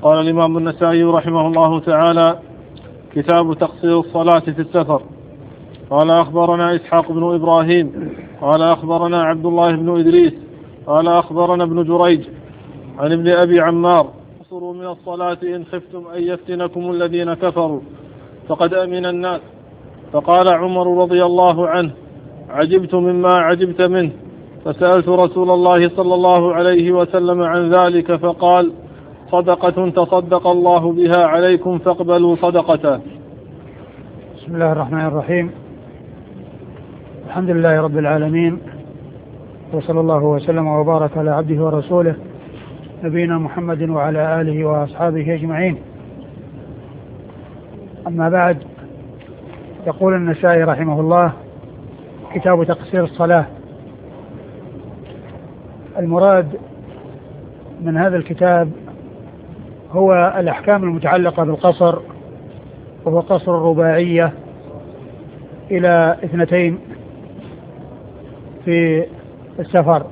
قال الإمام النسائي رحمه الله تعالى: كتاب تقصير الصلاة في السفر. قال: أخبرنا إسحاق بن إبراهيم قال أخبرنا عبد الله بن إدريس قال أخبرنا ابن جريج عن ابن أبي عمار: اقصروا من الصلاة إن خفتم أن يفتنكم الذين كفروا فقد أمن الناس. فقال عمر رضي الله عنه: عجبت مما عجبت منه، فسألت رسول الله صلى الله عليه وسلم عن ذلك فقال: صدقة تصدق الله بها عليكم فاقبلوا صدقته. بسم الله الرحمن الرحيم. الحمد لله رب العالمين، وصلى الله وسلم وبارك على عبده ورسوله نبينا محمد وعلى آله وأصحابه أجمعين. أما بعد، يقول النسائي رحمه الله: كتاب تقصير الصلاة. المراد من هذا الكتاب هو الأحكام المتعلقة بالقصر، وهو قصر الرباعية إلى 2 في السفر.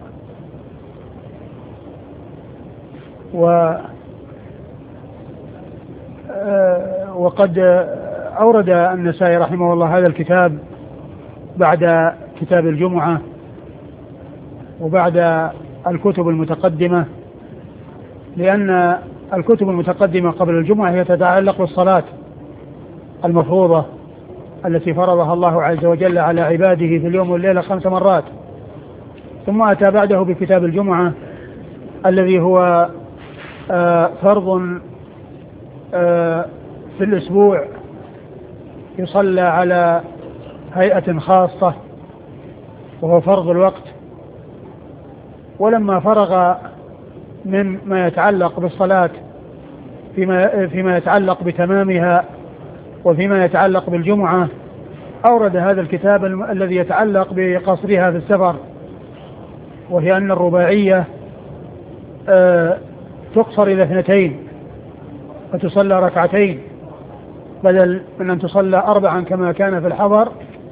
وقد أورد النسائي رحمه الله هذا الكتاب بعد كتاب الجمعة وبعد الكتب المتقدمة، لأن الكتب المتقدمة قبل الجمعة هي تتعلق بالصلاة المفروضة التي فرضها الله عز وجل على عباده في اليوم والليلة 5 مرات، ثم أتى بعده بكتاب الجمعة الذي هو فرض في الأسبوع يصلى على هيئة خاصة، وهو فرض الوقت. ولما فرغ من ما يتعلق بالصلاة فيما يتعلق بتمامها وفيما يتعلق بالجمعة، أورد هذا الكتاب الذي يتعلق بقصرها في السفر، وهي أن الرباعية تقصر إلى 2 وتصلى 2 بدل من أن تصلى 4 كما كان في الحضر.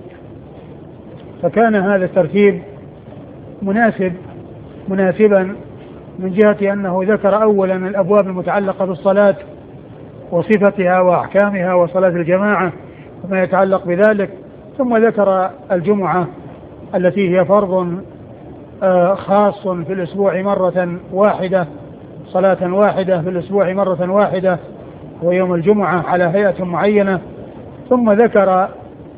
فكان هذا الترتيب مناسبا من جهة أنه ذكر أولا الأبواب المتعلقة بالصلاة وصفتها وأحكامها وصلاة الجماعة وما يتعلق بذلك، ثم ذكر الجمعة التي هي فرض خاص في الأسبوع مرة واحدة، صلاة واحدة في الأسبوع مرة واحدة ويوم الجمعة على هيئة معينة، ثم ذكر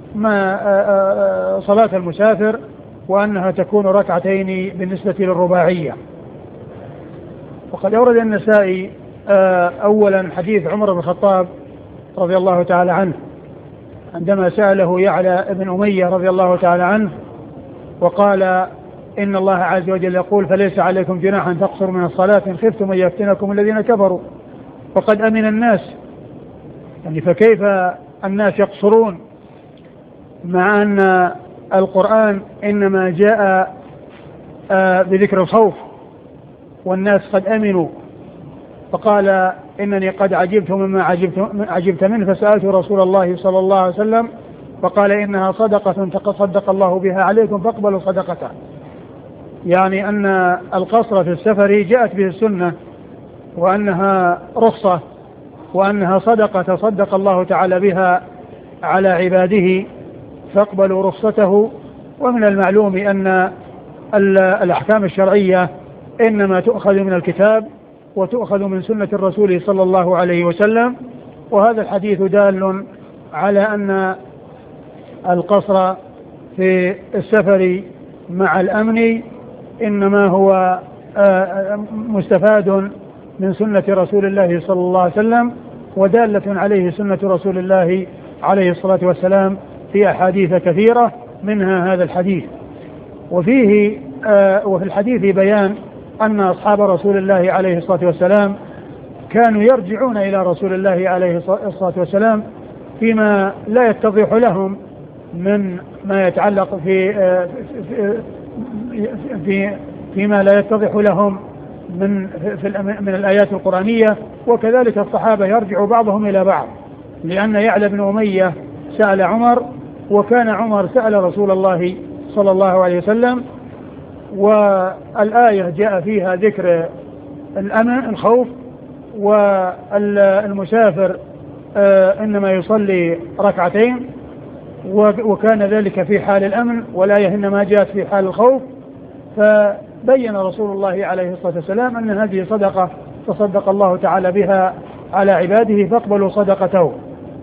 ما صلاة المسافر وأنها تكون 2 بالنسبة للرباعية. وقد أورد النسائي أولا حديث عمر بن الخطاب رضي الله تعالى عنه عندما سأله يعلى بن أمية رضي الله تعالى عنه وقال: إن الله عز وجل يقول: فليس عليكم جناح أن تقصروا من الصلاة إن خفتم أن يفتنكم الذين كفروا وقد أمن الناس. يعني فكيف الناس يقصرون مع أن القرآن إنما جاء بذكر الخوف والناس قد أمنوا؟ فقال: إنني قد عجبت مما عجبت منه، فسألت رسول الله صلى الله عليه وسلم فقال: إنها صدقة تصدق الله بها عليكم فاقبلوا صدقته. يعني أن القصر في السفر جاءت به السنة، وأنها رخصة، وأنها صدقة تصدق الله تعالى بها على عباده فاقبلوا رخصته. ومن المعلوم أن الأحكام الشرعية إنما تؤخذ من الكتاب وتؤخذ من سنة الرسول صلى الله عليه وسلم، وهذا الحديث دال على أن القصر في السفر مع الأمن إنما هو مستفاد من سنة رسول الله صلى الله عليه وسلم، ودالة عليه سنة رسول الله عليه الصلاة والسلام في أحاديث كثيرة منها هذا الحديث. وفي الحديث بيان أن أصحاب رسول الله عليه الصلاة والسلام كانوا يرجعون إلى رسول الله عليه الصلاة والسلام فيما لا يتضح لهم من ما يتعلق فيما لا يتضح لهم من الآيات القرآنية، وكذلك الصحابة يرجع بعضهم إلى بعض، لأن يعلى بن أمية سأل عمر، وكان عمر سأل رسول الله صلى الله عليه وسلم، والآية جاء فيها ذكر الأمن الخوف والمسافر إنما يصلي ركعتين، وكان ذلك في حال الأمن، والآية إنما جاءت في حال الخوف. فبين رسول الله عليه الصلاة والسلام أن هذه صدقة تصدق الله تعالى بها على عباده فاقبلوا صدقته.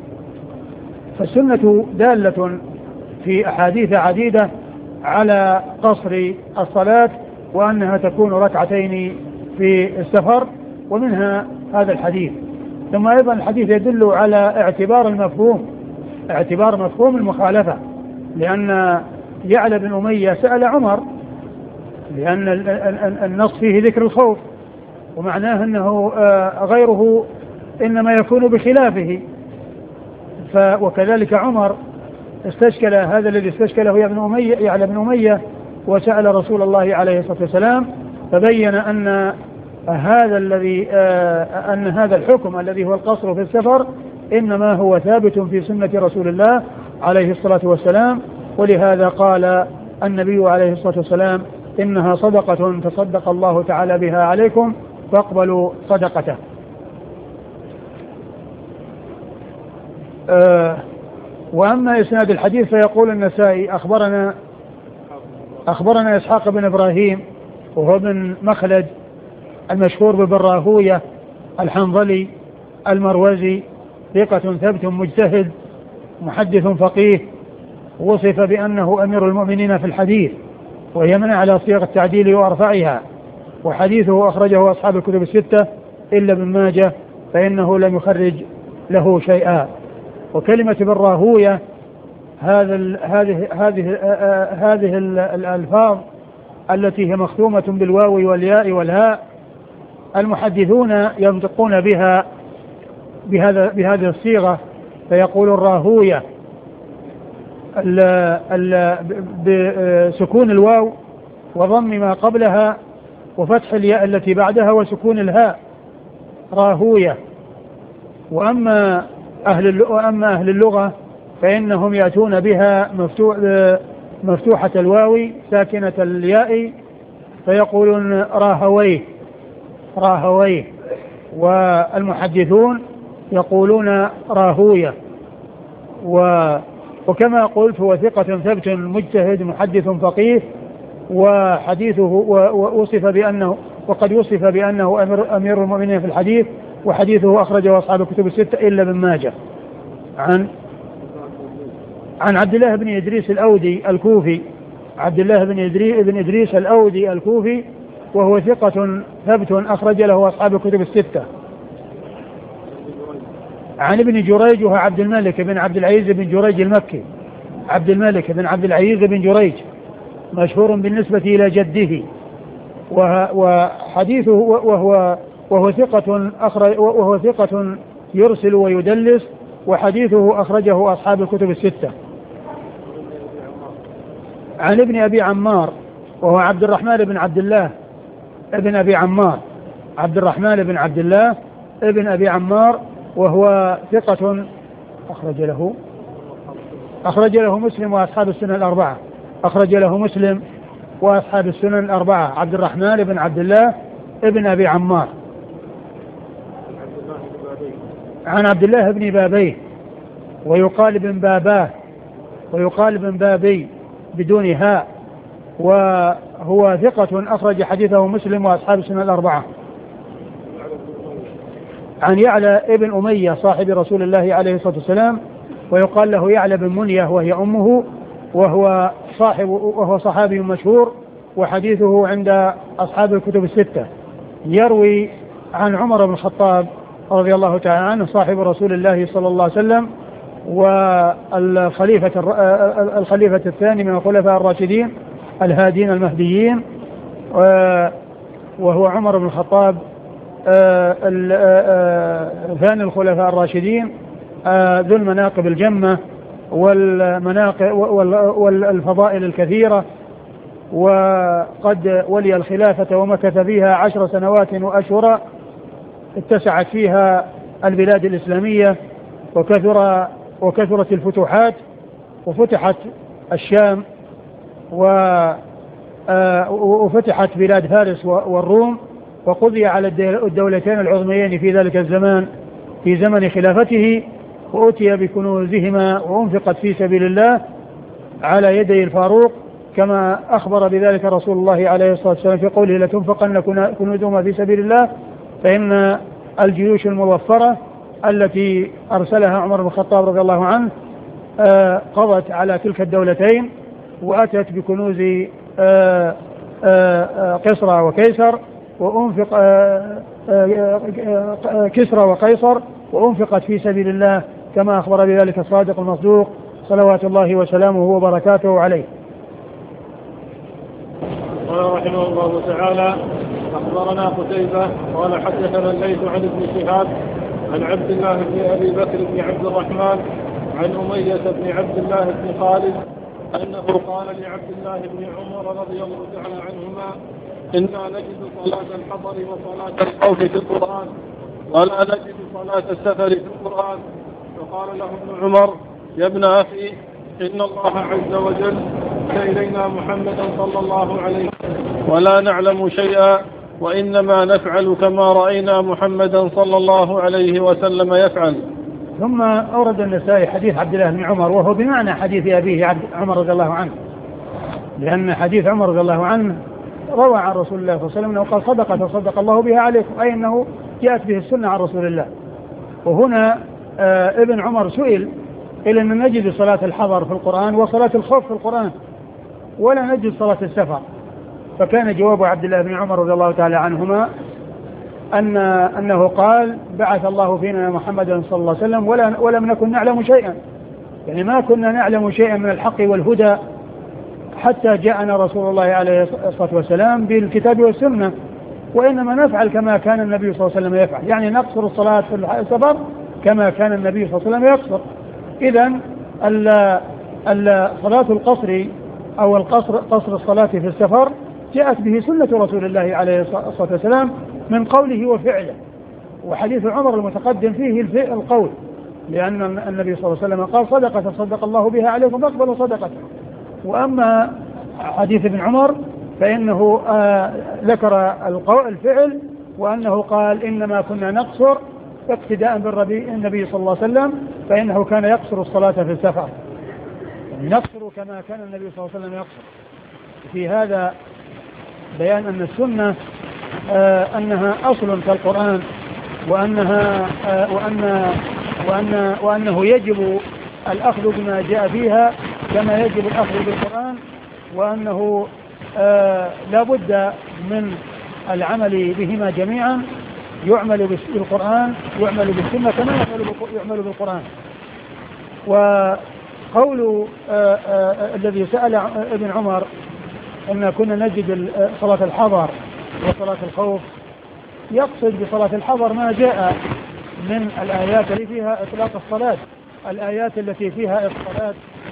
فالسنة دالة في أحاديث عديدة على قصر الصلاة وأنها تكون ركعتين في السفر، ومنها هذا الحديث. ثم أيضا الحديث يدل على اعتبار مفهوم المخالفة، لأن يعلى بن أمية سأل عمر، لأن النص فيه ذكر الخوف، ومعناه أنه غيره إنما يكون بخلافه. وكذلك عمر استشكل هذا الذي استشكله يعلى بن أمية وسأل رسول الله عليه الصلاة والسلام، فبين أن هذا الحكم الذي هو القصر في السفر إنما هو ثابت في سنة رسول الله عليه الصلاة والسلام. ولهذا قال النبي عليه الصلاة والسلام إنها صدقة تصدق الله تعالى بها عليكم فاقبلوا صدقته. وأما إسناد الحديث فيقول النسائي أخبرنا إسحاق بن إبراهيم وهو بن مخلد المشهور ببن راهوية الحنظلي المروزي، ثقة ثبت مجتهد محدث فقيه، وصف بأنه أمير المؤمنين في الحديث، وهي من على صيغ التعديل وأرفعها، وحديثه أخرجه أصحاب الكتب الستة إلا ابن ماجه فإنه لم يخرج له شيئا. وكلمة بن راهوية هذه الألفاظ التي هي مختومة بالواو والياء والهاء، المحدثون ينطقون بها بهذه الصيغة، فيقول الراهوية بسكون الواو وضم ما قبلها وفتح الياء التي بعدها وسكون الهاء راهوية. وأما أهل اللغة فإنهم يأتون بها مفتوحة الواو ساكنة الياء فيقولون راهويه، والمحدثون يقولون راهوية. وكما قلت هو ثقة ثبت مجتهد محدث فقيه، وحديثه وقد وصف بأنه أمير المؤمنين في الحديث، وحديثه أخرجه أصحاب الكتب الستة إلا ابن ماجه عن عبد الله بن إدريس الأودي الكوفي، عبد الله بن إدريس الأودي الكوفي، وهو ثقة ثبت أخرج له أصحاب الكتب الستة. عن ابن جريج وهو عبد الملك بن عبد العزيز بن جريج المكي، عبد الملك بن عبد العزيز بن جريج مشهور بالنسبة إلى جده، وحديثه وهو ثقة يرسل ويدلس، وحديثه أخرجه أصحاب الكتب الستة. عن ابن أبي عمار وهو عبد الرحمن بن عبد الله ابن أبي عمار، عبد الرحمن بن عبد الله ابن أبي عمار، وهو ثقة أخرج له مسلم وأصحاب السنن الأربعة، أخرج له مسلم وأصحاب السنن الأربعة. عبد الرحمن بن عبد الله ابن أبي عمار. عن عبد الله بن بابيه ويقال بن باباه ويقال بن بابي بدون هاء، وهو ثقة أخرج حديثه مسلم وأصحاب السنن الأربعة. عن يعلى ابن أمية صاحب رسول الله عليه الصلاة والسلام، ويقال له يعلى بن منية وهي أمه، وهو صحابي مشهور، وحديثه عند أصحاب الكتب الستة. يروي عن عمر بن الخطاب رضي الله تعالى عنه صاحب رسول الله صلى الله عليه وسلم، والخليفة الثاني من الخلفاء الراشدين الهادين المهديين، وهو عمر بن الخطاب ثاني الخلفاء الراشدين ذو المناقب الجمة والفضائل الكثيرة، وقد ولي الخلافة ومكث فيها 10 سنوات وأشهرا، اتسعت فيها البلاد الإسلامية وكثرت الفتوحات، وفتحت الشام وفتحت بلاد فارس والروم، وقضي على الدولتين العظميين في ذلك الزمان في زمن خلافته، وأتي بكنوزهما وأنفقت في سبيل الله على يدي الفاروق، كما أخبر بذلك رسول الله عليه الصلاة والسلام في قوله: لتنفقن كنوزهما في سبيل الله، فإن الجيوش المظفرة التي أرسلها عمر بن الخطاب رضي الله عنه قضت على تلك الدولتين، وأتت بكنوز قسرى وكيسر، وأنفق كسرى وقيصر، وأنفقت في سبيل الله كما أخبر بذلك الصادق المصدوق صلوات الله وسلامه وبركاته عليه. قال رحمه الله تعالى: أخبرنا قتيبة قال حدثنا الليث عن ابن شهاب عن عبد الله بن أبي بكر بن عبد الرحمن عن أمية بن عبد الله بن خالد أنه قال لعبد الله بن عمر رضي الله تعالى عنهما: إنا نجد صلاة الحضر وصلاة الخوف في القرآن ولا نجد صلاة السفر في القرآن. فقال له ابن عمر: يا ابن أخي، إن الله عز وجل أرسل إلينا محمدا صلى الله عليه وسلم ولا نعلم شيئا، وإنما نفعل كما رأينا محمدا صلى الله عليه وسلم يفعل. ثم أورد النسائي حديث عبد الله بن عمر، وهو بمعنى حديث أبيه عمر رضي الله عنه، لأن حديث عمر رضي الله عنه روى عن رسول الله صلى الله عليه وسلم أنه قال: صدقة صدق الله بها عليكم، أي أنه جاءت به السنة عن رسول الله. وهنا ابن عمر سئل إلى أن نجد صلاة الحضر في القرآن وصلاة الخوف في القرآن ولا نجد صلاة السفر، فكان جواب عبد الله بن عمر رضي الله تعالى عنهما أنه قال: بعث الله فينا محمدا صلى الله عليه وسلم ولم نكن نعلم شيئا، يعني ما كنا نعلم شيئا من الحق والهدى حتى جاءنا رسول الله عليه الصلاة والسلام بالكتاب والسنة، وإنما نفعل كما كان النبي صلى الله عليه وسلم يفعل، يعني نقصر الصلاة في السفر كما كان النبي صلى الله عليه وسلم يقصر. إذن صلاة القصر أو قصر الصلاة في السفر جاءت به سنة رسول الله عليه الصلاة والسلام من قوله وفعله، وحديث عمر المتقدم فيه القول، لأن النبي صلى الله عليه وسلم قال: صدقة صدق الله بها عليكم فاقبلوا صدقته. وأما حديث ابن عمر فإنه ذكر الفعل، وأنه قال: إنما كنا نقصر اقتداء بالنبي صلى الله عليه وسلم، فإنه كان يقصر الصلاة في السفر، يعني نقصر كما كان النبي صلى الله عليه وسلم يقصر. في هذا بيان أن السنة أنها أصل كالقرآن، وأنه يجب الأخذ بما جاء فيها كما يجب الأخذ بالقرآن، وأنه لا بد من العمل بهما جميعا، يعمل بالقرآن يعمل بالسنة كما يعمل بالقرآن. وقول الذي سأل ابن عمر أن كنا نجد صلاة الحضر وصلاة الخوف، يقصد بصلاة الحضر ما جاء من الآيات التي فيها إطلاق الصلاة، الآيات التي فيها الصلاة،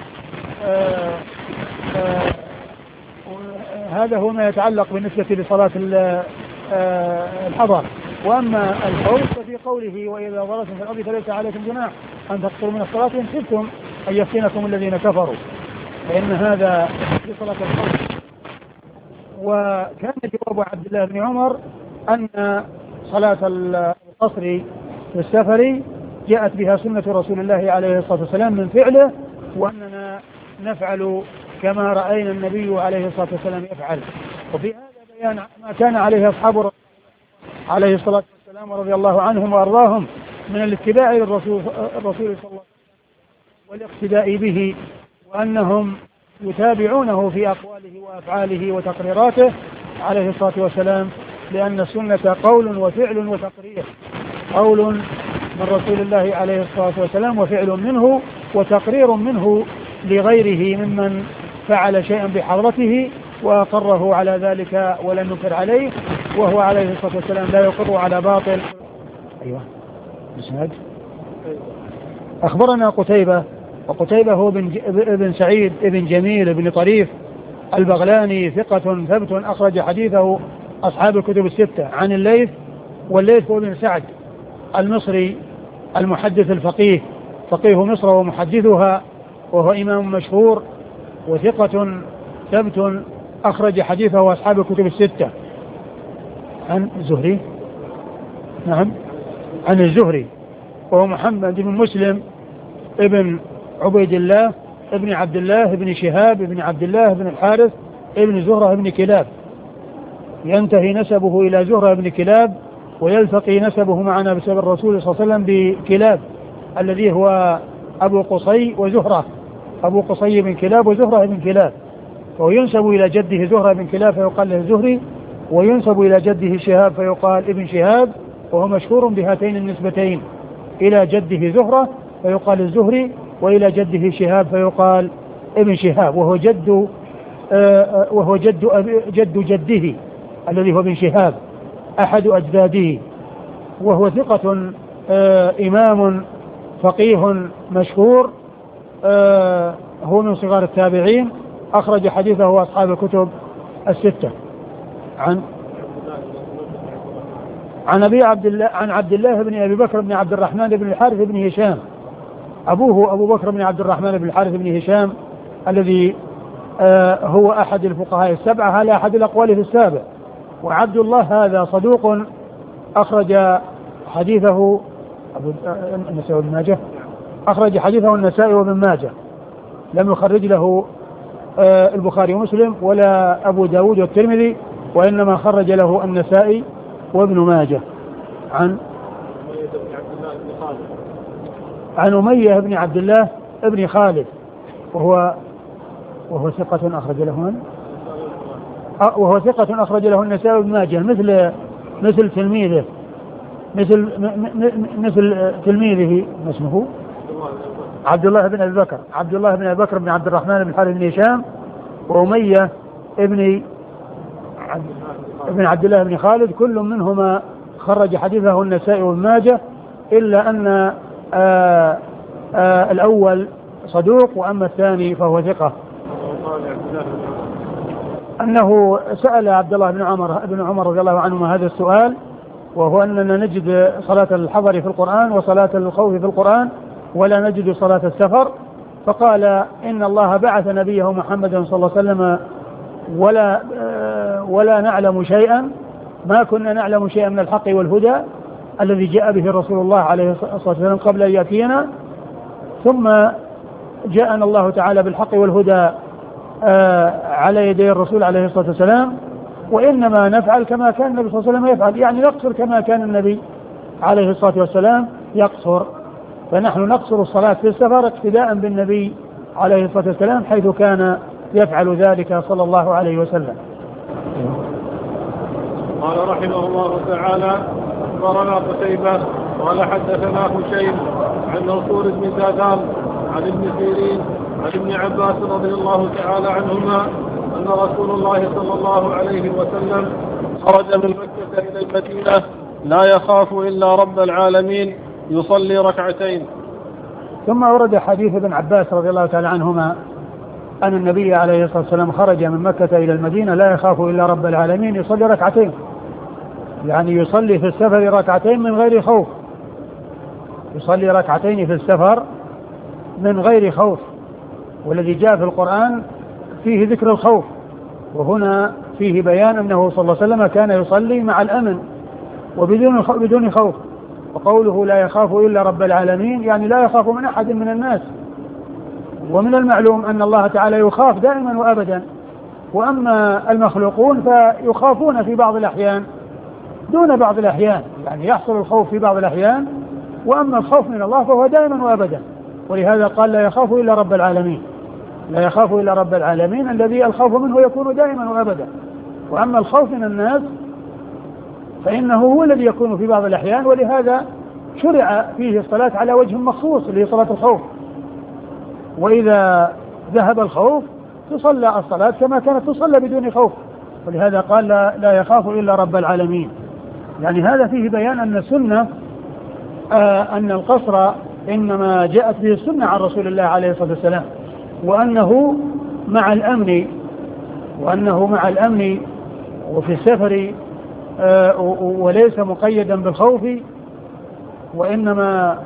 هذا هو ما يتعلق بالنسبة لصلاة الحضر. وأما الخوف ففي قوله: وإذا ضربتم في الأرض فليس عليكم جناح أن تقصروا من الصلاة إن خفتم أن يفتنكم الذين كفروا، فإن هذا في صلاة الخوف. وكان جواب عبد الله بن عمر أن صلاة القصر في السفر جاءت بها سنة رسول الله عليه الصلاة والسلام من فعله، وأننا نفعل كما رأينا النبي عليه الصلاة والسلام يفعل. وفي هذا بيان ما كان عليه أصحاب عليه الصلاة والسلام رضي الله عنهم وأرضاهم من الاتباع للرسول صلى الله عليه وسلم والاقتداء به، وأنهم يتابعونه في أقواله وأفعاله وتقريراته عليه الصلاة والسلام، لأن السنة قول وفعل وتقرير، قول من رسول الله عليه الصلاة والسلام وفعل منه وتقرير منه لغيره ممن فعل شيئا بحضرته وأقره على ذلك ولم ينكر عليه، وهو عليه الصلاة والسلام لا يقر على باطل. أيوة بسند. أخبرنا قتيبة، وقتيبة هو ابن سعيد ابن جميل ابن طريف البغلاني، ثقة ثبت أخرج حديثه أصحاب الكتب الستة، عن الليث، والليث هو ابن سعد المصري المحدث الفقيه، فقيه مصر ومحدثها، وهو إمام مشهور وثقة ثبت أخرج حديثه أصحاب الكتب الستة. عن الزهري، نعم عن الزهري، وهو محمد بن مسلم ابن عبيد الله ابن عبد الله ابن شهاب ابن عبد الله ابن الحارث ابن زهرة ابن كلاب، ينتهي نسبه إلى زهرة ابن كلاب، ويلتقي نسبه معنا بسبب الرسول صلى الله عليه وسلم بكلاب الذي هو أبو قصي وزهرة، أبو قصي بن كلاب وزهرة بن كلاب، وينسب إلى جده زهرة بن كلاب فيقال له الزهري، وينسب إلى جده شهاب فيقال ابن شهاب، وهو مشهور بهاتين النسبتين، إلى جده زهرة فيقال الزهري، وإلى جده شهاب فيقال ابن شهاب، وهو جد جده الذي هو ابن شهاب أحد أجداده، وهو ثقة إمام فقيه مشهور، هو من صغار التابعين، أخرج حديثه أصحاب الكتب الستة. عن عبد الله بن أبي بكر بن عبد الرحمن بن الحارث بن هشام، أبوه أبو بكر بن عبد الرحمن بن الحارث بن هشام الذي هو أحد الفقهاء السبعة على أحد الأقوال في السابع. وعبد الله هذا صدوق أخرج حديثه النسائي وابن ماجه، أخرج حديثه النسائي وابن ماجه، لم يخرج له البخاري ومسلم ولا أبو داود والترمذي، وإنما خرج له النسائي وابن ماجه. عن أمية بن عبد الله ابن خالد، وهو ثقة أخرج له النسائي وابن ماجه، مثل تلميذه، مثل تلميذه اسمه عبد الله بن أبي بكر بن عبد الرحمن بن الحارث بن هشام، وأمية ابن عبد الله بن خالد، كل منهما خرج حديثه النسائي وابن ماجه، إلا أن الأول صدوق، وأما الثاني فهو ثقة. أنه سأل عبد الله بن عمر رضي الله عنهما هذا السؤال، وهو أننا نجد صلاة الحضر في القرآن وصلاة الخوف في القرآن ولا نجد صلاة السفر، فقال إن الله بعث نبيه محمدا صلى الله عليه وسلم ولا نعلم شيئا، ما كنا نعلم شيئا من الحق والهدى الذي جاء به رسول الله عليه الصلاة والسلام قبل أن يأتينا، ثم جاءنا الله تعالى بالحق والهدى على يدي الرسول عليه الصلاة والسلام، وإنما نفعل كما كان النبي صلى الله عليه وسلم يفعل، يعني نقصر كما كان النبي عليه الصلاة والسلام يقصر، فنحن نقصر الصلاة في السفر اقتداء بالنبي عليه الصلاة والسلام حيث كان يفعل ذلك صلى الله عليه وسلم. قال رحمه الله تعالى: أخبرنا قتيبة قال حدثنا هشيم عن منصور بن زادان عن ابن سيرين عن ابن عباس رضي الله تعالى عنهما أن رسول الله صلى الله عليه وسلم خرج من مكة إلى المدينة لا يخاف إلا رب العالمين يصلي ركعتين. ثم ورد حديث ابن عباس رضي الله تعالى عنهما أن النبي عليه الصلاة والسلام خرج من مكة إلى المدينة لا يخاف إلا رب العالمين يصلي ركعتين، يعني يصلي في السفر ركعتين من غير خوف، يصلي ركعتين في السفر من غير خوف، والذي جاء في القرآن فيه ذكر الخوف، وهنا فيه بيان أنه صلى الله عليه وسلم كان يصلي مع الأمن وبدون خوف، وقوله لا يخاف إلا رب العالمين يعني لا يخاف من أحد من الناس، ومن المعلوم أن الله تعالى يخاف دائما وأبدا، وأما المخلوقون فيخافون في بعض الأحيان دون بعض الأحيان، يعني يحصل الخوف في بعض الأحيان، وأما الخوف من الله فهو دائما وأبدا، ولهذا قال لا يخاف إلا رب العالمين، لا يخاف إلا رب العالمين الذي الخوف منه يكون دائما وأبدا، وأما الخوف من الناس فإنه هو الذي يكون في بعض الأحيان، ولهذا شرع فيه الصلاة على وجه مخصوص اللي هي صلاة الخوف، وإذا ذهب الخوف تصلى الصلاة كما كانت تصلى بدون خوف، ولهذا قال لا يخاف إلا رب العالمين. يعني هذا فيه بيان أن السنة أن القصر إنما جاءت به السنة عن رسول الله عليه الصلاة والسلام، وأنه مع الأمن وفي السفر وليس مقيدا بالخوف، وإنما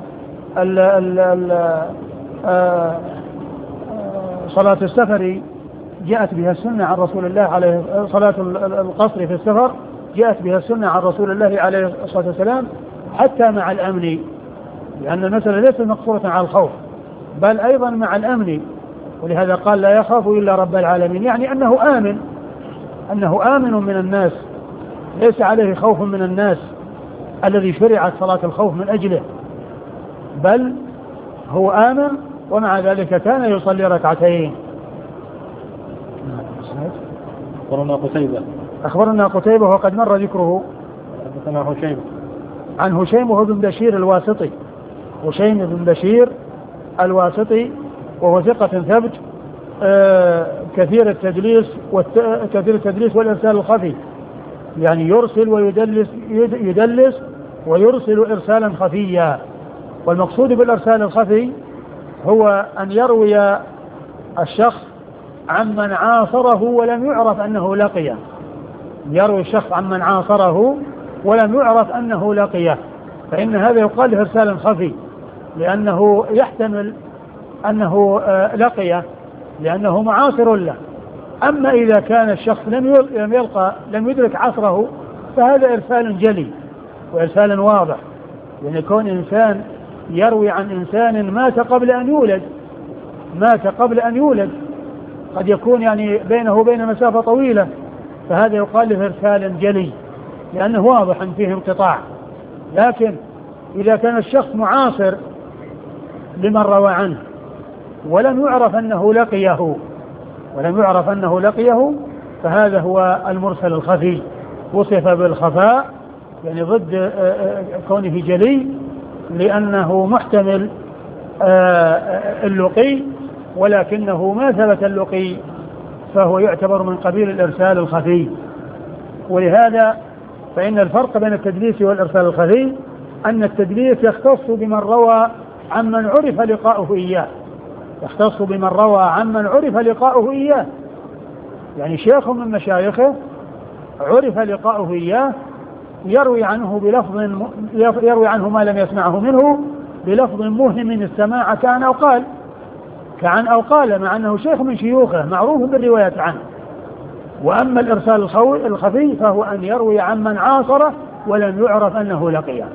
صلاة السفر جاءت بها السنة عن رسول الله عليه صلاة القصر في السفر جاءت بها السنة عن رسول الله عليه الصلاة والسلام حتى مع الأمن، لأن المسألة ليست مقصورة على الخوف بل أيضا مع الأمن. ولهذا قال لا يخاف إلا رب العالمين، يعني أنه آمن من الناس، ليس عليه خوف من الناس الذي شرعت صلاة الخوف من أجله، بل هو آمن ومع ذلك كان يصلي ركعتين. أخبرنا قتيبة وقد مر ذكره. حدثنا هشيم عن هشيم وهو بن بشير الواسطي، هشيم بن بشير الواسطي وهو ثقة ثبت كثير التدليس والإرسال الخفي، يعني يرسل يدلس ويرسل إرسالا خفيا. والمقصود بالإرسال الخفي هو أن يروي الشخص عمن عاصره ولم يعرف أنه لقيه، يروي الشخص عمن عاصره ولم يعرف أنه لقيه، فإن هذا يقال له إرسال خفي، لأنه يحتمل أنه لقيه لأنه معاصر له. أما إذا كان الشخص لم يدرك عصره فهذا إرسال جلي وإرسال واضح، يعني يكون إنسان يروي عن إنسان مات قبل أن يولد، قد يكون يعني بينه وبين مسافة طويلة، فهذا يقال له إرسال جلي لأنه واضح فيه انقطاع. لكن إذا كان الشخص معاصر لمن روى عنه ولم يعرف أنه لقيه فهذا هو المرسل الخفي، وصف بالخفاء يعني ضد كونه جلي، لأنه محتمل اللقي ولكنه ما ثبت اللقي، فهو يعتبر من قبيل الإرسال الخفي. ولهذا فإن الفرق بين التدليس والإرسال الخفي أن التدليس يختص بمن روى عمن عرف لقاؤه إياه، يعني شيخ من مشايخه عرف لقاؤه إياه يروي عنه ما لم يسمعه منه بلفظ موهم السماع كعن أو قال، مع أنه شيخ من شيوخه معروف بالرواية عنه. وأما الإرسال الخفي فهو أن يروي عمن عاصره ولم يعرف أنه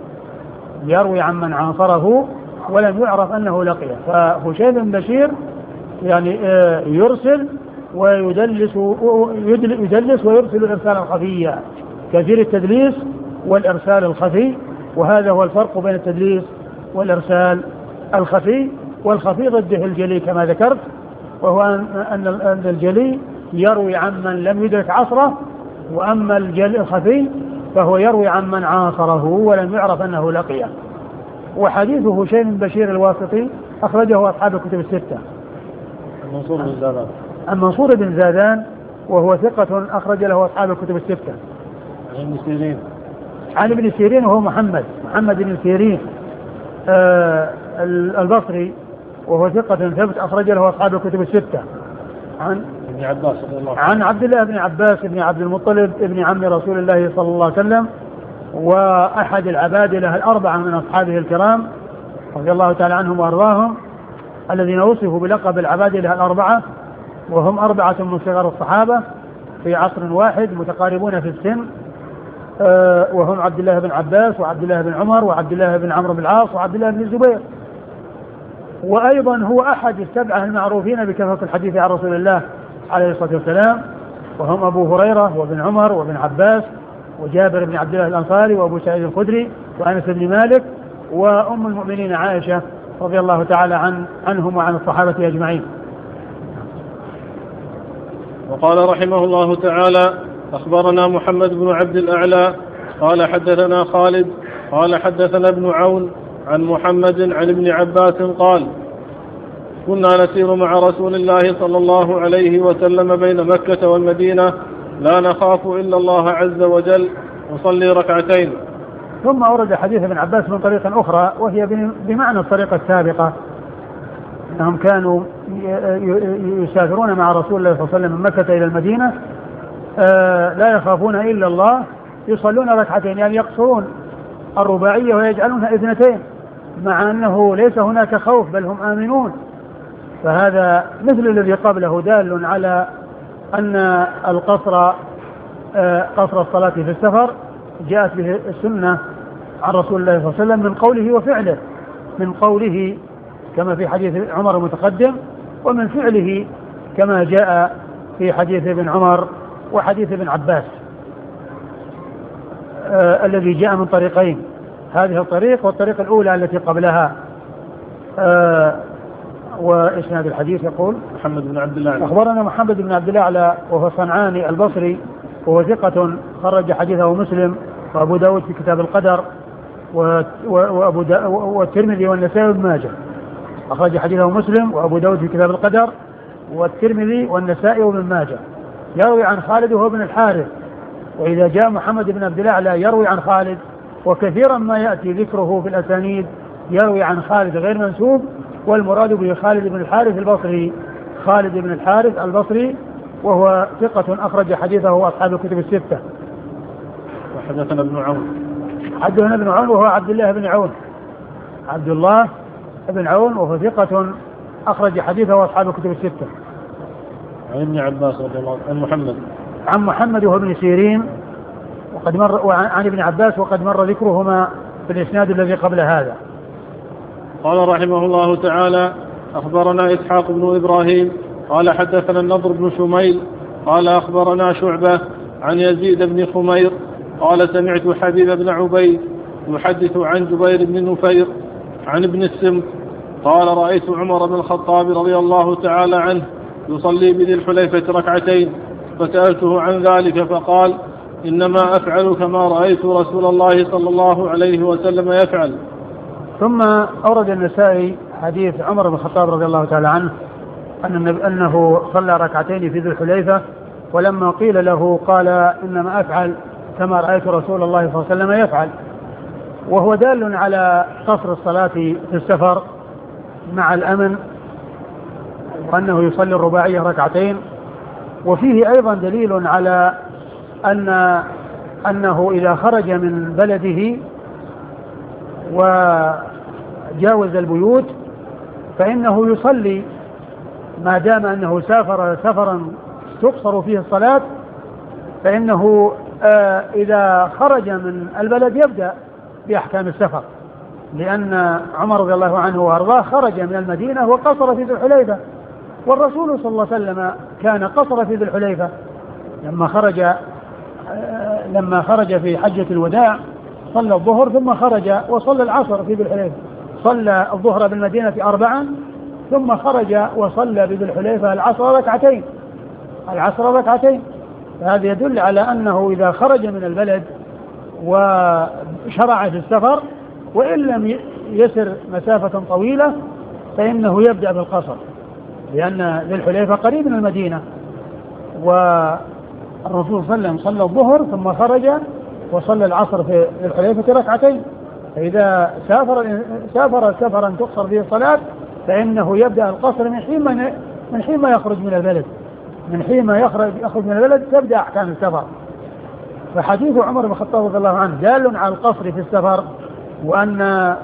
لقيه، فهشيم بن بشير يعني يرسل ويدلس ويرسل إرسالا خفيا، كثير التدليس والإرسال الخفي، وهذا هو الفرق بين التدليس والإرسال الخفي. والخفي ضده الجلي كما ذكرت، وهو أن الجلي يروي عمن لم يدرك عصره، وأما الخفي فهو يروي عمن عاصره ولم يعرف أنه لقيه. وحديث هشيم بن بشير الواسطي أخرجه أصحاب الكتب الستة. عن منصور بن زادان وهو ثقة أخرج له أصحاب الكتب الستة. عن ابن سيرين وهو محمد بن سيرين البصري وهو ثقة ثبت أخرج له أصحاب الكتب الستة. عن عبد الله بن عباس بن عبد المطلب ابن عم رسول الله صلى الله عليه وسلم، وأحد العبادلة الأربعة من أصحابه الكرام رضي الله تعالى عنهم وأرضاهم، الذين وصفوا بلقب العبادلة الأربعة، وهم 4 من صغار الصحابة في عصر واحد متقاربون في السن، وهم عبد الله بن عباس وعبد الله بن عمر وعبد الله بن عمرو بن العاص وعبد الله بن الزبير. وأيضا هو أحد السبعة المعروفين بكثرة الحديث عن رسول الله عليه الصلاة والسلام، وهم أبو هريرة وابن عمر وابن عباس وجابر بن عبد الله الأنصاري وأبو سعيد الخدري وأنس بن مالك وأم المؤمنين عائشة رضي الله تعالى عنهم وعن الصحابة أجمعين. وقال رحمه الله تعالى: أخبرنا محمد بن عبد الأعلى قال حدثنا خالد قال حدثنا ابن عون عن محمد عن ابن عباس قال: كنا نسير مع رسول الله صلى الله عليه وسلم بين مكة والمدينة لا نخاف إلا الله عز وجل نصلي ركعتين. ثم أورد حديث ابن عباس من طريق أخرى وهي بمعنى الطريقة السابقة، أنهم كانوا يسافرون مع رسول الله صلى الله عليه وسلم من مكة إلى المدينة لا يخافون إلا الله، يصلون ركعتين، يعني يقصرون الرباعية ويجعلونها 2، مع أنه ليس هناك خوف بل هم آمنون. فهذا مثل الذي قبله دال على أن القصر قصر الصلاة في السفر جاءت به السنة عن رسول الله صلى الله عليه وسلم من قوله وفعله، من قوله كما في حديث عمر المتقدم، ومن فعله كما جاء في حديث ابن عمر وحديث ابن عباس الذي جاء من طريقين، هذه الطريق والطريق الأولى التي قبلها. وإسناد الحديث يقول محمد بن عبد الله أخبرنا محمد بن عبد الله وهو صنعاني البصري وهو ثقة خرج حديثه مسلم وأبو داود في كتاب القدر والترمذي والنسائي وابن ماجه. أخرج حديثه مسلم وأبو داود في كتاب القدر والترمذي والنسائي وابن ماجه. يروي عن خالد وهو ابن الحارث، وإذا جاء محمد بن عبد الله لا يروي عن خالد، وكثيرا ما يأتي ذكره في الأسانيد يروي عن خالد غير منسوب، والمراد به خالد بن الحارث البصري، خالد بن الحارث البصري وهو ثقة أخرج حديثه أصحاب الكتب الستة. وحدثنا ابن عون، حدثنا ابن عون وهو عبد الله بن عون، عبد الله بن عون وهو ثقة أخرج حديثه أصحاب الكتب الستة. عن ابن عباس رضي الله عنه، عن محمد وهو ابن سيرين وقد مر، وعن ابن عباس وقد مر ذكرهما في الإسناد الذي قبل هذا. قال رحمه الله تعالى: أخبرنا إسحاق بن إبراهيم قال حدثنا النضر بن شميل قال أخبرنا شعبة عن يزيد بن خمير قال سمعت حبيب بن عبيد يحدث عن جبير بن نفير عن ابن السمت قال: رأيت عمر بن الخطاب رضي الله تعالى عنه يصلي بذي الحليفة ركعتين، فسألته عن ذلك فقال: إنما أفعل كما رأيت رسول الله صلى الله عليه وسلم يفعل. ثم أورد النسائي حديث عمر بن الخطاب رضي الله تعالى عنه أنه صلى ركعتين في ذي الحليفة، ولما قيل له قال: إنما أفعل كما رأيت رسول الله صلى الله عليه وسلم يفعل، وهو دال على قصر الصلاة في السفر مع الأمن، وأنه يصلي الرباعية ركعتين. وفيه أيضا دليل على أنه إذا خرج من بلده وجاوز البيوت فإنه يصلي ما دام أنه سافر سفرا تقصر فيه الصلاة، فإنه إذا خرج من البلد يبدأ بأحكام السفر، لأن عمر رضي الله عنه وأرضاه خرج من المدينة وقصر في ذي الحليفة، والرسول صلى الله عليه وسلم كان قصر في ذي الحليفة لما خرج في حجة الوداع صلى الظهر ثم خرج وصلى العصر في ذي الحليفة، صلى الظهر بالمدينة 4 ثم خرج وصلى بذي الحليفة العصر ركعتين. فهذا يدل على أنه إذا خرج من البلد وشرع في السفر وإن لم يسر مسافة طويلة فإنه يبدأ بالقصر، لأن ذي الحليفة قريب من المدينة، والرسول صلى الله عليه وسلم صلى الظهر ثم خرج وصلى العصر في ذي الحليفة ركعتين. فإذا سافر سفرا تقصر فيه الصلاة فإنه يبدأ القصر من حين ما يخرج من البلد، من حين ما يخرج من البلد تبدأ أحكام السفر. فحديث عمر بن الخطاب رضي الله عنه دال على القصر في السفر، وأن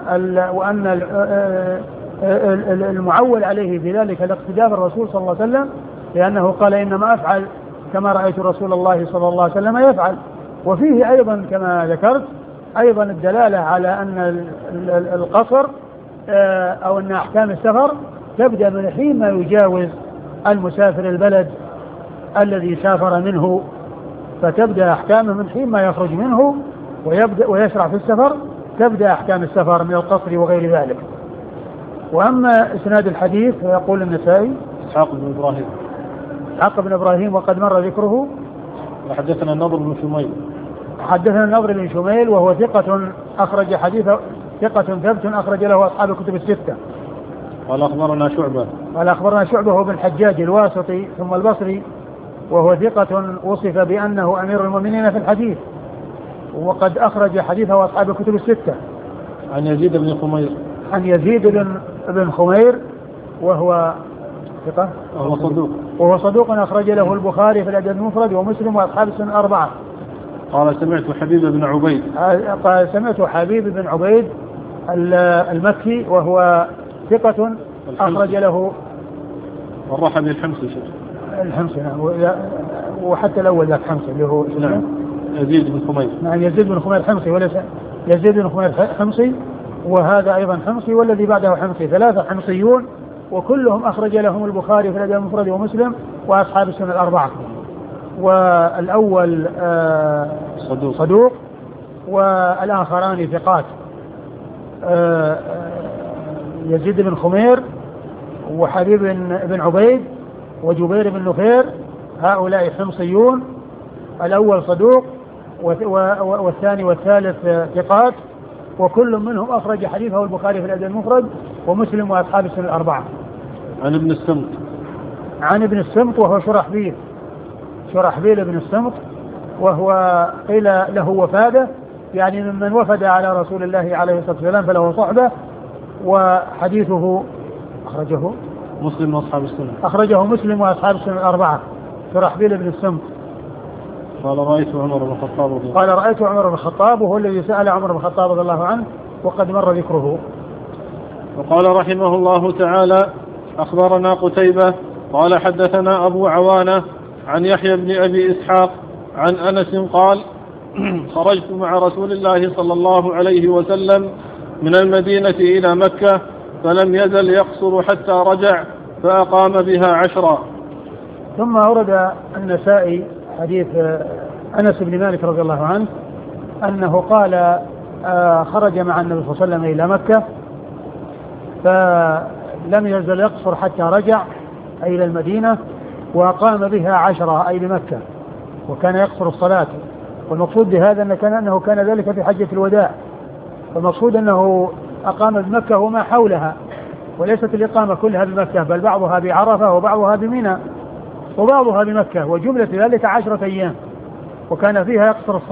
المعول عليه بذلك الاقتداء بالرسول صلى الله عليه وسلم، لأنه قال: إنما أفعل كما رأيت رسول الله صلى الله عليه وسلم يفعل. وفيه أيضا كما ذكرت أيضا الدلالة على أن القصر أو أن أحكام السفر تبدأ من حين ما يجاوز المسافر البلد الذي سافر منه، فتبدأ أحكامه من حين ما يخرج منه ويبدأ ويشرع في السفر، تبدأ أحكام السفر من القصر وغير ذلك. وأما إسناد الحديث فيقول النسائي: إسحاق بن إبراهيم وقد مر ذكره. وحدثنا النضر بن شميل، حدثنا النضر بن شميل وهو ثقة أخرج حديثه، ثقة ثبت أخرج له أصحاب الكتب الستة. قال أخبرنا شعبة هو بن الحجاج الواسطي ثم البصري، وهو ثقة وصف بأنه أمير المؤمنين في الحديث، وقد أخرج حديثه أصحاب الكتب الستة. عن يزيد بن خمير وهو ثقة وهو صدوق أخرج له البخاري في الأدب المفرد ومسلم وأصحاب السنن 4. قال سمعت حبيب بن عبيد المكي وهو ثقة أخرج له والرحبي الحمصي وحتى الأول ذاك حمصي اللي هو نعم يزيد بن خمير. نعم يزيد بن خمير حمصي وليس يزيد بن خمير حمصي، وهذا أيضا حمصي، والذي بعده حمصي. ثلاثة حمصيون وكلهم أخرج لهم البخاري في الأدب المفرد ومسلم وأصحاب السنن الأربعة. والأول صدوق والآخران ثقات، يزيد بن خمير وحبيب بن عبيد وجبير بن نفير، هؤلاء حمصيون. الأول صدوق والثاني والثالث ثقات، وكل منهم أخرج حديثه البخاري في الأدب المفرد ومسلم وأصحاب السنن الأربعة. عن ابن السمط. عن ابن السمط وهو شرحبيل بن السمط، وهو قيل له وفاده، يعني ممن وفد على رسول الله عليه الصلاة والسلام فله صحبة، وحديثه أخرجه مسلم وأصحاب السنن الأربعة. شرحبيل بن السمط قال رأيت عمر بن الخطاب وهو الذي سأل عمر بن الخطاب رضي الله عنه وقد مر ذكره. وقال رحمه الله تعالى: أخبرنا قتيبة قال حدثنا أبو عوانة عن يحيى بن أبي إسحاق عن أنس قال: خرجت مع رسول الله صلى الله عليه وسلم من المدينة إلى مكة فلم يزل يقصر حتى رجع فأقام بها 10. ثم أورد النسائي حديث أنس بن مالك رضي الله عنه أنه قال خرج مع النبي صلى الله عليه وسلم إلى مكة فلم يزل يقصر حتى رجع أي إلى المدينة وقام بها 10 أي بمكة، وكان يقصر الصلاة. والمقصود بهذا أنه كان ذلك في حجة الوداع، فالمقصود أنه أقام بمكة وما حولها، وليست الإقامة كلها بمكة، بل بعضها بعرفة وبعضها بمنى وبعضها بمكة، وجملة ذلك 10 أيام، وكان فيها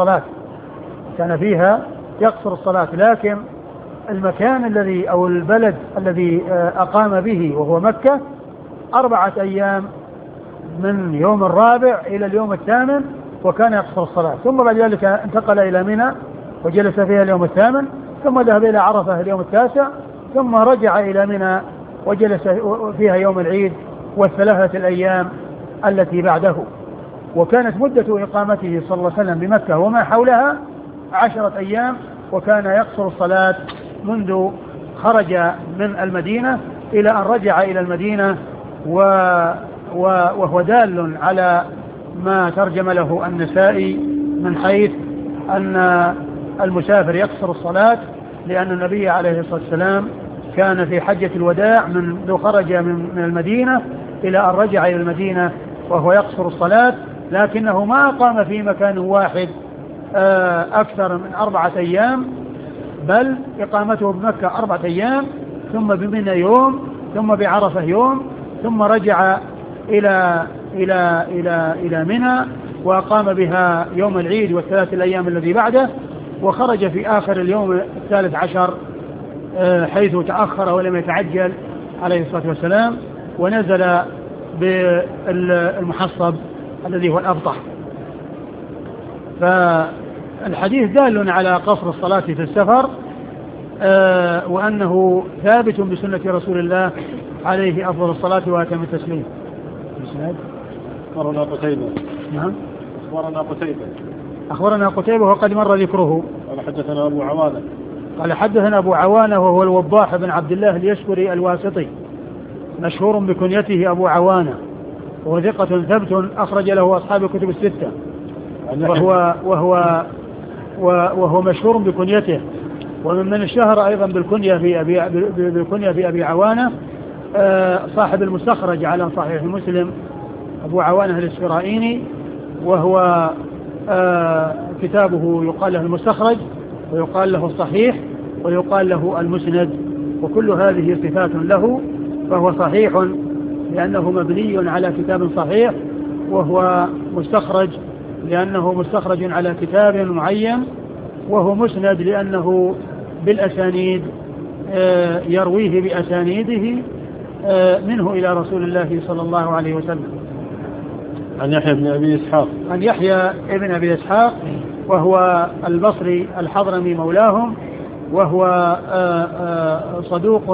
يقصر الصلاة. لكن المكان الذي أو البلد الذي أقام به وهو مكة 4 أيام من يوم الرابع إلى اليوم الثامن، وكان يقصر الصلاة. ثم بعد ذلك انتقل إلى منى وجلس فيها اليوم الثامن، ثم ذهب إلى عرفة اليوم التاسع، ثم رجع إلى منى وجلس فيها يوم العيد والثلاثة الأيام التي بعده. وكانت مدة إقامته صلى الله عليه وسلم بمكة وما حولها 10 أيام، وكان يقصر الصلاة منذ خرج من المدينة إلى أن رجع إلى المدينة، وهو دال على ما ترجم له النسائي من حيث أن المسافر يقصر الصلاة، لأن النبي عليه الصلاة والسلام كان في حجة الوداع منذ خرج من المدينة إلى أن رجع إلى المدينة وهو يقصر الصلاة، لكنه ما قام في مكان واحد أكثر من 4 أيام، بل إقامته بمكة 4 أيام، ثم بمنى يوم، ثم بعرفة يوم، ثم رجع إلى منى وقام بها يوم العيد والثلاث الأيام الذي بعده، وخرج في آخر اليوم 13 حيث تأخر ولم يتعجل عليه الصلاة والسلام، ونزل بالمحصب الذي هو الأبطح. فالحديث دال على قصر الصلاة في السفر، وأنه ثابت بسنة رسول الله عليه أفضل الصلاة وأتم التسليم. أخبرنا قتيبة. نعم. أخبرنا قتيبة وقد مر ذكره. قال حدثنا أبو عوانة. قال حدثنا أبو عوانة وهو الوضاح بن عبد الله اليشكري الواسطي، مشهور بكنيته أبو عوانة، وهو ثقة ثبت أخرج له أصحاب الكتب الستة، وهو مشهور بكنيته. ومن الشهر أيضا بالكنية في أبي عوانة صاحب المستخرج على صحيح مسلم أبو عوانة الإسفرائيني، وهو كتابه يقال له المستخرج ويقال له الصحيح ويقال له المسند، وكل هذه صفات له، فهو صحيح لأنه مبني على كتاب صحيح، وهو مستخرج لأنه مستخرج على كتاب معين، وهو مسند لأنه بالأسانيد يرويه بأسانيده منه إلى رسول الله صلى الله عليه وسلم. عن يحيى بن أبي إسحاق. عن يحيى بن أبي إسحاق وهو البصري الحضرمي مولاهم، وهو صدوق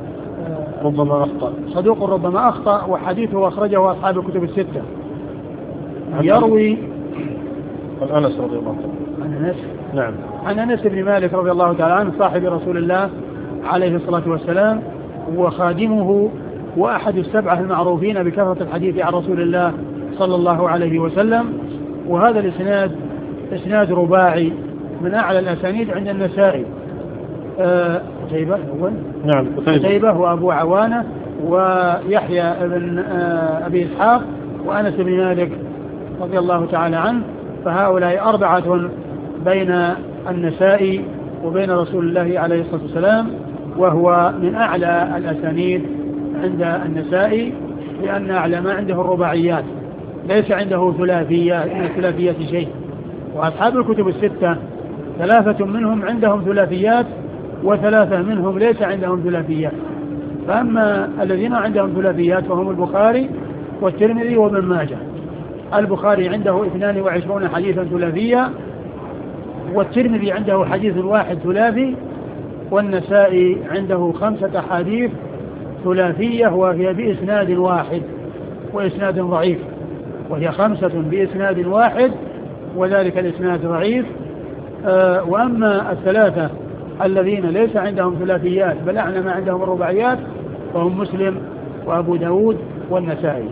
ربما أخطأ، وحديثه أخرجه أصحاب الكتب الستة. يروي عن أنس رضي الله عنه. عن أنس. نعم. عن أنس بن مالك رضي الله تعالى عنه صاحب رسول الله عليه الصلاة والسلام وخادمه وأحد السبعة المعروفين بكثرة الحديث عن رسول الله صلى الله عليه وسلم. وهذا الإسناد إسناد رباعي من أعلى الأسانيد عند النسائي. قتيبة هو نعم قتيبة وأبو عوانة ويحيى بن أبي إسحاق وأنس بن مالك رضي الله تعالى عنه. فهؤلاء أربعة بين النسائي وبين رسول الله عليه الصلاة والسلام، وهو من أعلى الأسانيد عند النسائي لأن أعلى ما عنده الرباعيات، ليس عنده ثلاثيات من الثلاثيات شيء. وأصحاب الكتب الستة ثلاثة منهم عندهم ثلاثيات وثلاثة منهم ليس عندهم ثلاثيات. فأما الذين عندهم ثلاثيات فهم البخاري والترمذي وابن ماجه. البخاري عنده 22 حديثا ثلاثية، والترمذي عنده حديث واحد ثلاثي، والنسائي عنده 5 أحاديث ثلاثية وهي بإسناد واحد وإسناد ضعيف، وهي 5 بإسناد واحد وذلك الإسناد ضعيف. وأما الثلاثة الذين ليس عندهم ثلاثيات بل أعلى ما عندهم الرباعيات فهم مسلم وأبو داود والنسائي.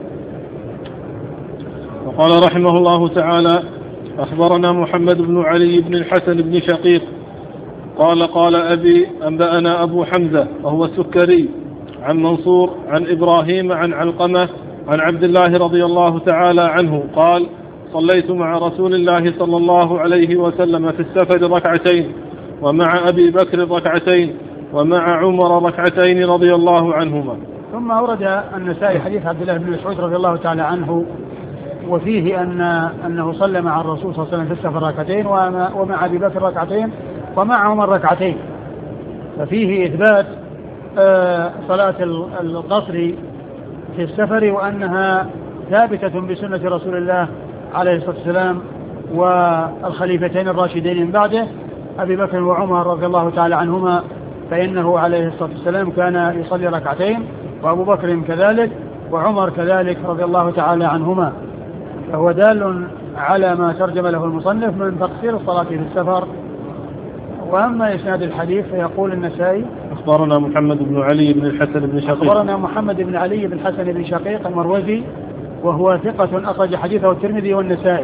وقال رحمه الله تعالى: أخبرنا محمد بن علي بن الحسن بن شقيق قال أبي أنبأنا أبو حمزة وهو السكري عن منصور عن إبراهيم عن علقمة عن عبد الله رضي الله تعالى عنه قال: صليت مع رسول الله صلى الله عليه وسلم في السفر ركعتين، ومع أبي بكر ركعتين، ومع عمر ركعتين رضي الله عنهما. ثم أورد النسائي حديث عبد الله بن مسعود رضي الله تعالى عنه، وفيه أنه صلى مع الرسول صلى الله عليه وسلم في السفر ركعتين، ومع أبي بكر ركعتين، ومع عمر ركعتين. ففيه إثبات صلاة القصر في السفر وأنها ثابتة بسنة رسول الله عليه الصلاة والسلام والخليفتين الراشدين من بعده أبي بكر وعمر رضي الله تعالى عنهما، فإنه عليه الصلاة والسلام كان يصلي ركعتين، وأبو بكر كذلك، وعمر كذلك رضي الله تعالى عنهما. فهو دال على ما ترجم له المصنف من تقصير الصلاة في السفر. وأما إسناد الحديث فيقول النسائي: أخبرنا محمد بن علي بن الحسن بن شقيق. أخبرنا محمد بن علي بن الحسن بن شقيق المروزي، وهو ثقة أخرج حديثه الترمذي والنسائي.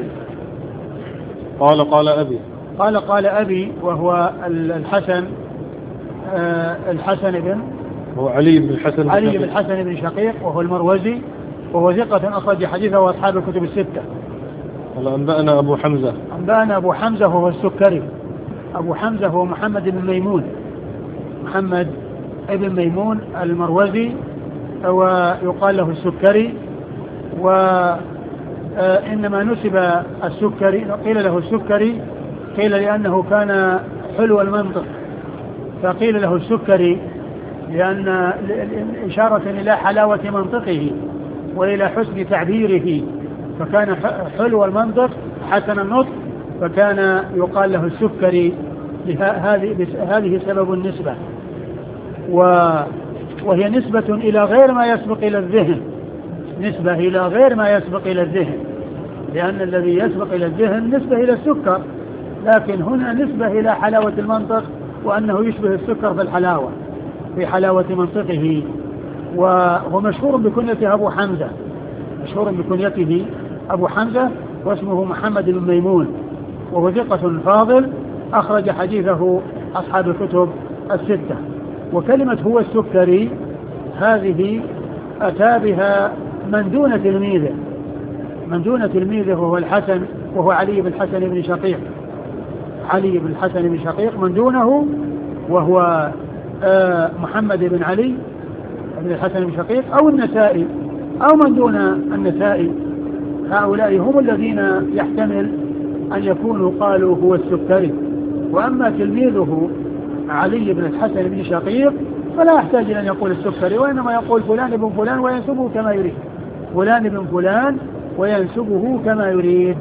قال أبي. قال أبي وهو الحسن بن هو علي بن الحسن بن شقيق وهو المروزي، وهو ثقة أخرج حديثه وأصحاب الكتب الستة. قال أنبأنا أبو حمزة. أنبأنا أبو حمزة وهو السكري. أبو حمزة هو محمد بن ميمون المروزي، ويقال له السكري. وإنما نسب السكري، قيل له السكري قيل لأنه كان حلو المنطق، فقيل له السكري لأن إشارة إلى حلاوة منطقه وإلى حسن تعبيره، فكان حلو المنطق حسن النطق، فكان يقال له السكري. هذه سبب النسبة، وهي نسبة إلى غير ما يسبق إلى الذهن، نسبة إلى غير ما يسبق إلى الذهن، لأن الذي يسبق إلى الذهن نسبة إلى السكر، لكن هنا نسبة إلى حلاوة المنطق، وأنه يشبه السكر في الحلاوة، في حلاوة منطقه. وهو مشهور بكنيته أبو حمزة، مشهور بكنيته أبو حمزة، واسمه محمد بن ميمون، وهو ثقة فاضل أخرج حديثه أصحاب الكتب الستة. وكلمة هو السكري هذه أتى بها من دون تلميذه وهو الحسن، وهو علي بن الحسن بن شقيق. علي بن الحسن بن شقيق من دونه وهو محمد بن علي بن الحسن بن شقيق أو النسائي أو من دون النسائي. هؤلاء هم الذين يحتمل أن يكونوا قالوا هو السكري. وأما تلميذه علي بن الحسن بن شقيق فلا يحتاج أن يقول السكري، وإنما يقول فلان بن فلان وينسبه كما يريد، فلان بن فلان وينسبه كما يريد.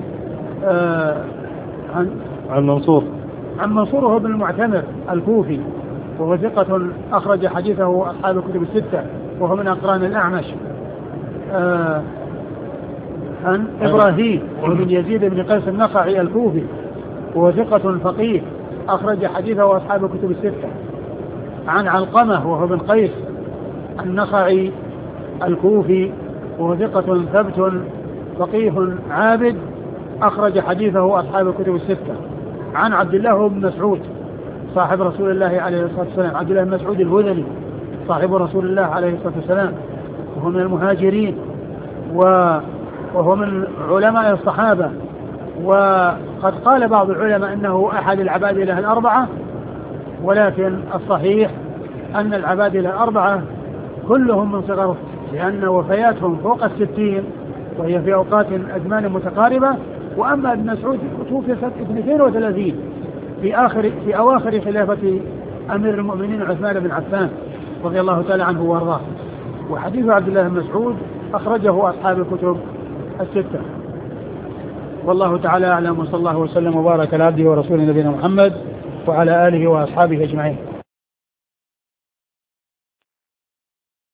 عن منصور هو بن المعتمر الكوفي، وهو ثقة أخرج حديثه أصحاب الكتب الستة، وهو من أقران الأعمش. عن إبراهيم وابن يزيد بن قيس النخعي الكوفي وهو ثقة فقيه أخرج حديثه أصحاب الكتب الستة. عن علقمة وهو بن قيس النخعي الكوفي وهو ثقة ثبت فقيه عابد أخرج حديثه أصحاب الكتب الستة. عن عبد الله بن مسعود صاحب رسول الله عليه الصلاة والسلام، عبد الله بن مسعود الهذلي صاحب رسول الله عليه الصلاة والسلام، وهو من المهاجرين وهو من علماء الصحابة. وقد قال بعض العلماء أنه أحد العبادلة الأربعة، ولكن الصحيح أن العبادلة الأربعة كلهم من صغر، لأن وفياتهم فوق 60 وهي في أوقات أزمان متقاربة. وأما ابن مسعود توفي سنة 32 في أواخر خلافة أمير المؤمنين عثمان بن عفان رضي الله تعالى عنه وارضاه. وحديث عبد الله بن مسعود أخرجه أصحاب الكتب الستة. والله تعالى أعلم، وصلى الله وسلم وبارك على عبده ورسوله نبينا محمد وعلى آله وأصحابه أجمعين.